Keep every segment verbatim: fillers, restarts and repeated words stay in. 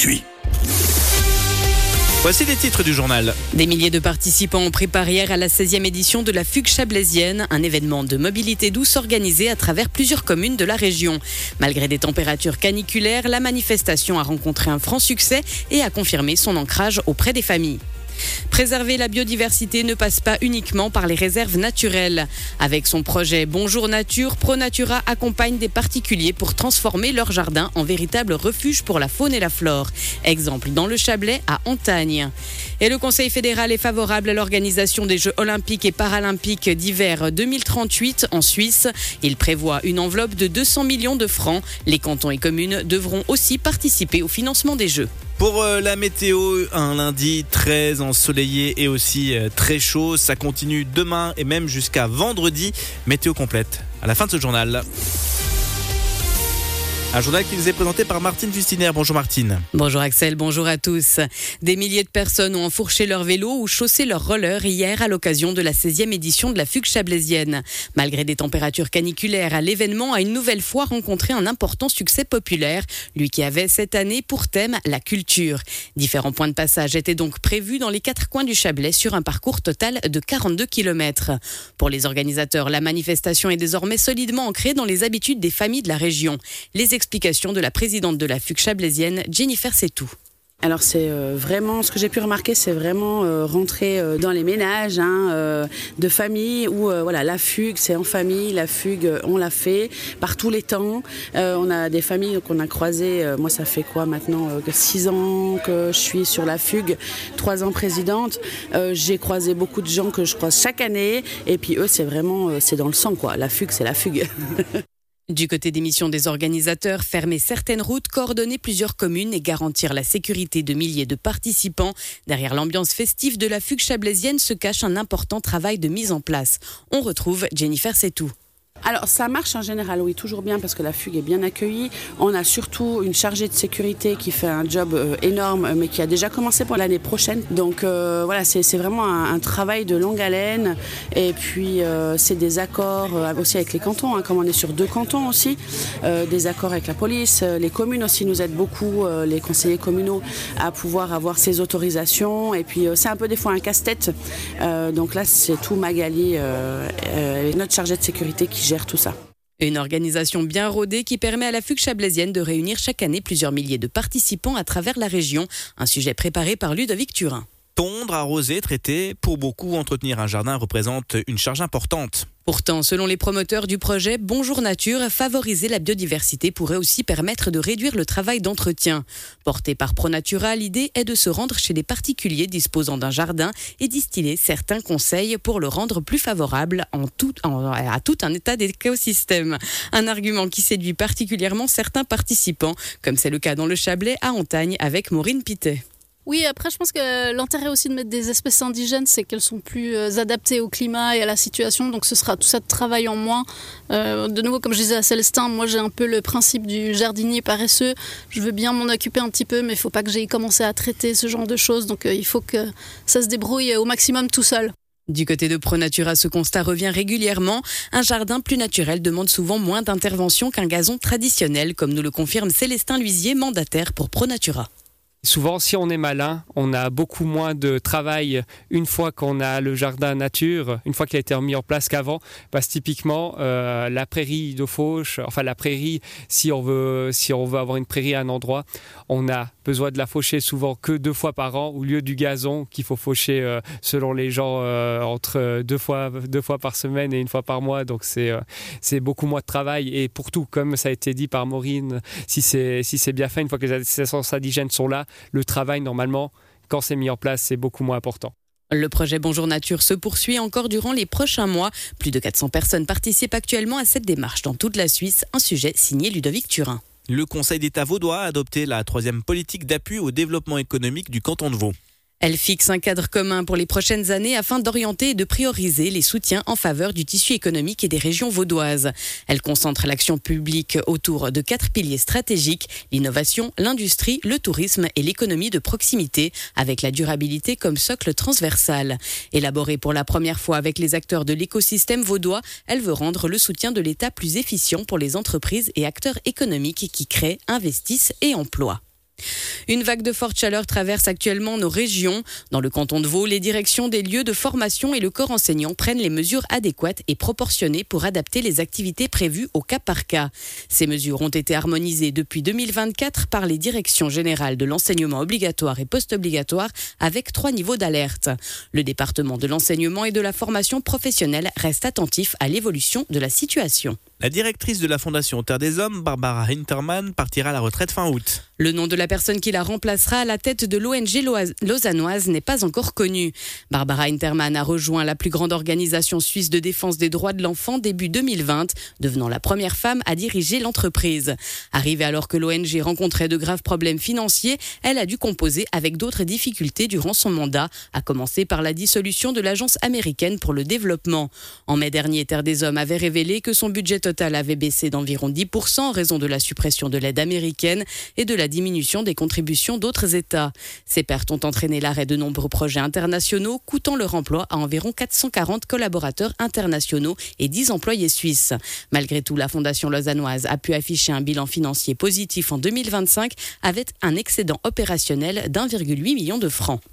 gratuit. Voici les titres du journal. Des milliers de participants ont pris part hier à la seizième édition de la Fugue chablaisienne, un événement de mobilité douce organisé à travers plusieurs communes de la région. Malgré des températures caniculaires, la manifestation a rencontré un franc succès et a confirmé son ancrage auprès des familles. Préserver la biodiversité ne passe pas uniquement par les réserves naturelles. Avec son projet Bonjour Nature, ProNatura accompagne des particuliers pour transformer leur jardin en véritable refuge pour la faune et la flore. Exemple dans le Chablais à Antagne. Et le Conseil fédéral est favorable à l'organisation des Jeux olympiques et paralympiques d'hiver deux mille trente-huit en Suisse. Il prévoit une enveloppe de deux cents millions de francs. Les cantons et communes devront aussi participer au financement des Jeux. Pour la météo, un lundi très ensoleillé et aussi très chaud. Ça continue demain et même jusqu'à vendredi. Météo complète à la fin de ce journal. Un journal qui vous est présenté par Martine Fustiner. Bonjour Martine. Bonjour Axel, bonjour à tous. Des milliers de personnes ont enfourché leur vélo ou chaussé leur roller hier à l'occasion de la seizième édition de la Fugue chablaisienne. Malgré des températures caniculaires, l'événement a une nouvelle fois rencontré un important succès populaire, lui qui avait cette année pour thème la culture. Différents points de passage étaient donc prévus dans les quatre coins du Chablais sur un parcours total de quarante-deux kilomètres. Pour les organisateurs, la manifestation est désormais solidement ancrée dans les habitudes des familles de la région. Les explication de la présidente de la Fugue chablaisienne, Jennifer Setou. Alors c'est euh, vraiment, ce que j'ai pu remarquer, c'est vraiment euh, rentrer euh, dans les ménages hein, euh, de famille où euh, voilà, la fugue c'est en famille, la fugue euh, on l'a fait par tous les temps. Euh, on a des familles qu'on a croisées, euh, moi ça fait quoi maintenant, euh, six ans que je suis sur la fugue, trois ans présidente. Euh, j'ai croisé beaucoup de gens que je croise chaque année et puis eux c'est vraiment, euh, c'est dans le sang quoi, la fugue c'est la fugue. Du côté des missions des organisateurs, fermer certaines routes, coordonner plusieurs communes et garantir la sécurité de milliers de participants. Derrière l'ambiance festive de la Fugue chablaisienne se cache un important travail de mise en place. On retrouve Jennifer Setou. Alors ça marche en général, oui, toujours bien parce que la fugue est bien accueillie. On a surtout une chargée de sécurité qui fait un job euh, énorme mais qui a déjà commencé pour l'année prochaine. Donc euh, voilà, c'est, c'est vraiment un, un travail de longue haleine et puis euh, c'est des accords euh, aussi avec les cantons, hein, comme on est sur deux cantons aussi, euh, des accords avec la police. Les communes aussi nous aident beaucoup, euh, les conseillers communaux, à pouvoir avoir ces autorisations et puis euh, c'est un peu des fois un casse-tête. Euh, donc là c'est tout Magali, euh, euh, notre chargée de sécurité qui gère tout ça. Une organisation bien rodée qui permet à la Fugue chablaisienne de réunir chaque année plusieurs milliers de participants à travers la région. Un sujet préparé par Ludovic Turin. Tondre, arroser, traiter, pour beaucoup, entretenir un jardin représente une charge importante. Pourtant, selon les promoteurs du projet Bonjour Nature, favoriser la biodiversité pourrait aussi permettre de réduire le travail d'entretien. Porté par ProNatura, l'idée est de se rendre chez des particuliers disposant d'un jardin et distiller certains conseils pour le rendre plus favorable en tout, en, à tout un état d'écosystème. Un argument qui séduit particulièrement certains participants, comme c'est le cas dans le Chablais à Antagne avec Maureen Pittet. Oui, après je pense que l'intérêt aussi de mettre des espèces indigènes, c'est qu'elles sont plus adaptées au climat et à la situation, donc ce sera tout ça de travail en moins. Euh, de nouveau, comme je disais à Célestin, moi j'ai un peu le principe du jardinier paresseux. Je veux bien m'en occuper un petit peu, mais il ne faut pas que j'aille commencer à traiter ce genre de choses, donc euh, il faut que ça se débrouille au maximum tout seul. Du côté de ProNatura, ce constat revient régulièrement. Un jardin plus naturel demande souvent moins d'intervention qu'un gazon traditionnel, comme nous le confirme Célestin Luisier, mandataire pour ProNatura. Souvent, si on est malin, on a beaucoup moins de travail une fois qu'on a le jardin nature, une fois qu'il a été mis en place qu'avant. Parce que typiquement, euh, la prairie de fauche, enfin la prairie, si on veut, si on veut avoir une prairie à un endroit, on a besoin de la faucher souvent que deux fois par an, au lieu du gazon qu'il faut faucher euh, selon les gens euh, entre deux fois, deux fois par semaine et une fois par mois. Donc c'est, euh, c'est beaucoup moins de travail. Et pour tout, comme ça a été dit par Maureen, si c'est, si c'est bien fait, une fois que les essences indigènes sont là, le travail, normalement, quand c'est mis en place, c'est beaucoup moins important. Le projet Bonjour Nature se poursuit encore durant les prochains mois. Plus de quatre cents personnes participent actuellement à cette démarche dans toute la Suisse. Un sujet signé Ludovic Turin. Le Conseil d'État vaudois a adopté la troisième politique d'appui au développement économique du canton de Vaud. Elle fixe un cadre commun pour les prochaines années afin d'orienter et de prioriser les soutiens en faveur du tissu économique et des régions vaudoises. Elle concentre l'action publique autour de quatre piliers stratégiques, l'innovation, l'industrie, le tourisme et l'économie de proximité, avec la durabilité comme socle transversal. Élaborée pour la première fois avec les acteurs de l'écosystème vaudois, elle veut rendre le soutien de l'État plus efficient pour les entreprises et acteurs économiques qui créent, investissent et emploient. Une vague de forte chaleur traverse actuellement nos régions. Dans le canton de Vaud, les directions des lieux de formation et le corps enseignant prennent les mesures adéquates et proportionnées pour adapter les activités prévues au cas par cas. Ces mesures ont été harmonisées depuis deux mille vingt-quatre par les directions générales de l'enseignement obligatoire et post-obligatoire avec trois niveaux d'alerte. Le département de l'enseignement et de la formation professionnelle reste attentif à l'évolution de la situation. La directrice de la Fondation Terre des Hommes, Barbara Hintermann, partira à la retraite fin août. Le nom de la personne qui la remplacera à la tête de l'O N G lausannoise n'est pas encore connu. Barbara Hintermann a rejoint la plus grande organisation suisse de défense des droits de l'enfant début deux mille vingt, devenant la première femme à diriger l'entreprise. Arrivée alors que l'O N G rencontrait de graves problèmes financiers, elle a dû composer avec d'autres difficultés durant son mandat, à commencer par la dissolution de l'Agence américaine pour le développement. En mai dernier, Terre des Hommes avait révélé que son budget total avait baissé d'environ dix pour cent en raison de la suppression de l'aide américaine et de la diminution des contributions d'autres États. Ces pertes ont entraîné l'arrêt de nombreux projets internationaux, coûtant leur emploi à environ quatre cent quarante collaborateurs internationaux et dix employés suisses. Malgré tout, la Fondation lausannoise a pu afficher un bilan financier positif en deux mille vingt-cinq avec un excédent opérationnel d'un virgule huit million de francs.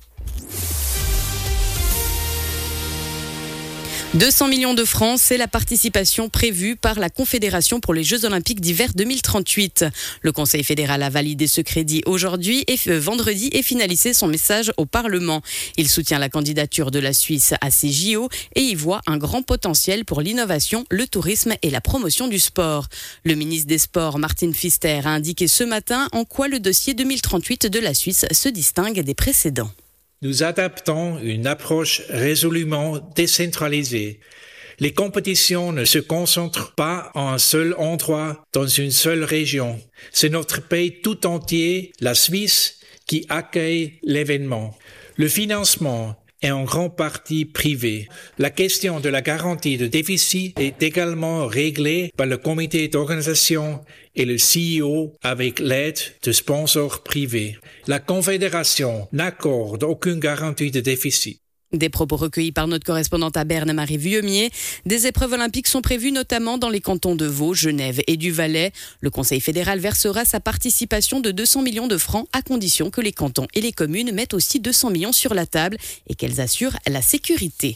deux cents millions de francs, c'est la participation prévue par la Confédération pour les Jeux Olympiques d'hiver deux mille trente-huit. Le Conseil fédéral a validé ce crédit aujourd'hui et vendredi et finalisé son message au Parlement. Il soutient la candidature de la Suisse à ces J O et y voit un grand potentiel pour l'innovation, le tourisme et la promotion du sport. Le ministre des Sports, Martin Pfister, a indiqué ce matin en quoi le dossier deux mille trente-huit de la Suisse se distingue des précédents. Nous adaptons une approche résolument décentralisée. Les compétitions ne se concentrent pas en un seul endroit, dans une seule région. C'est notre pays tout entier, la Suisse, qui accueille l'événement. Le financement est en grande partie privé. La question de la garantie de déficit est également réglée par le comité d'organisation et le C E O avec l'aide de sponsors privés. La Confédération n'accorde aucune garantie de déficit. Des propos recueillis par notre correspondante à Berne, Marie Vieumier. Des épreuves olympiques sont prévues notamment dans les cantons de Vaud, Genève et du Valais. Le Conseil fédéral versera sa participation de deux cents millions de francs à condition que les cantons et les communes mettent aussi deux cents millions sur la table et qu'elles assurent la sécurité.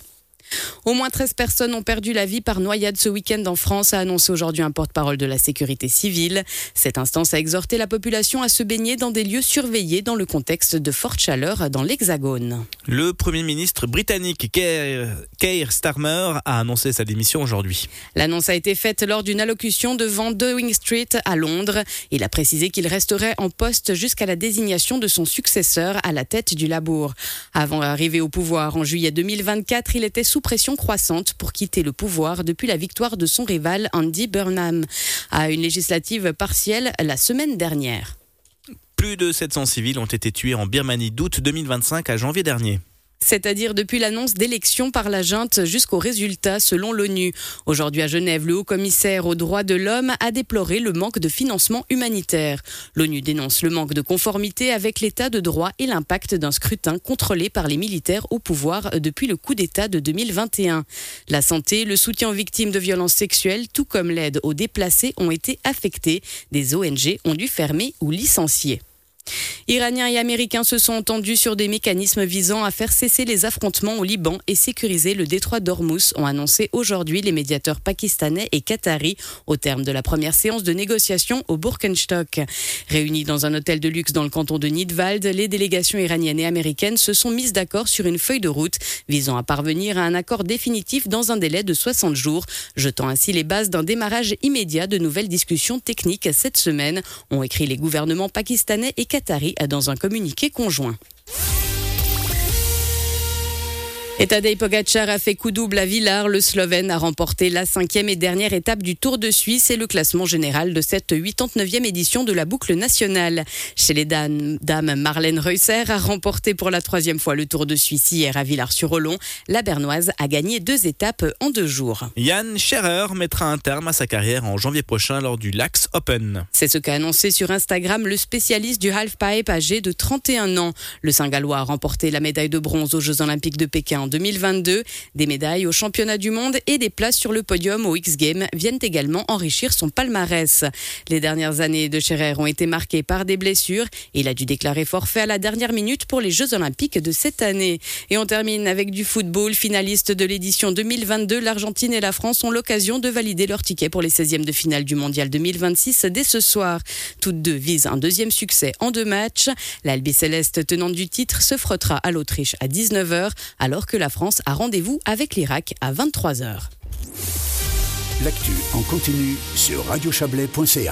Au moins treize personnes ont perdu la vie par noyade ce week-end en France, a annoncé aujourd'hui un porte-parole de la sécurité civile. Cette instance a exhorté la population à se baigner dans des lieux surveillés dans le contexte de forte chaleur dans l'Hexagone. Le Premier ministre britannique Keir, Keir Starmer a annoncé sa démission aujourd'hui. L'annonce a été faite lors d'une allocution devant Downing Street à Londres. Il a précisé qu'il resterait en poste jusqu'à la désignation de son successeur à la tête du Labour. Avant d'arriver au pouvoir en juillet deux mille vingt-quatre, il était sous pression croissante pour quitter le pouvoir depuis la victoire de son rival Andy Burnham à une législative partielle la semaine dernière. Plus de sept cents civils ont été tués en Birmanie d'août deux mille vingt-cinq à janvier dernier. C'est-à-dire depuis l'annonce d'élections par la junte jusqu'au résultat selon l'ONU. Aujourd'hui à Genève, le haut-commissaire aux droits de l'homme a déploré le manque de financement humanitaire. L'ONU dénonce le manque de conformité avec l'état de droit et l'impact d'un scrutin contrôlé par les militaires au pouvoir depuis le coup d'État de deux mille vingt et un. La santé, le soutien aux victimes de violences sexuelles, tout comme l'aide aux déplacés ont été affectés. Des O N G ont dû fermer ou licencier. Iraniens et Américains se sont entendus sur des mécanismes visant à faire cesser les affrontements au Liban et sécuriser le détroit d'Ormuz, ont annoncé aujourd'hui les médiateurs pakistanais et qataris au terme de la première séance de négociation au Burkenstock. Réunis dans un hôtel de luxe dans le canton de Nidwald, les délégations iraniennes et américaines se sont mises d'accord sur une feuille de route visant à parvenir à un accord définitif dans un délai de soixante jours, jetant ainsi les bases d'un démarrage immédiat de nouvelles discussions techniques cette semaine, ont écrit les gouvernements pakistanais et qatari dans un communiqué conjoint. Et Tadej Pogačar a fait coup double à Villars. Le Slovène a remporté la cinquième et dernière étape du Tour de Suisse et le classement général de cette quatre-vingt-neuvième édition de la boucle nationale. Chez les dames, Marlène Reusser a remporté pour la troisième fois le Tour de Suisse hier à Villars-sur-Olon. La Bernoise a gagné deux étapes en deux jours. Jan Scherrer mettra un terme à sa carrière en janvier prochain lors du Lax Open. C'est ce qu'a annoncé sur Instagram le spécialiste du halfpipe âgé de trente et un ans. Le Saint-Gallois a remporté la médaille de bronze aux Jeux Olympiques de Pékin en deux mille vingt-deux. Des médailles aux championnats du monde et des places sur le podium aux X-Games viennent également enrichir son palmarès. Les dernières années de Scherrer ont été marquées par des blessures. Il a dû déclarer forfait à la dernière minute pour les Jeux Olympiques de cette année. Et on termine avec du football. Finaliste de l'édition deux mille vingt-deux, l'Argentine et la France ont l'occasion de valider leur ticket pour les seizièmes de finale du Mondial deux mille vingt-six dès ce soir. Toutes deux visent un deuxième succès en deux matchs. L'Albiceleste, tenante du titre, se frottera à l'Autriche à dix-neuf heures, alors que la France a rendez-vous avec l'Irak à vingt-trois heures. L'actu en continu sur radio chablais point c a.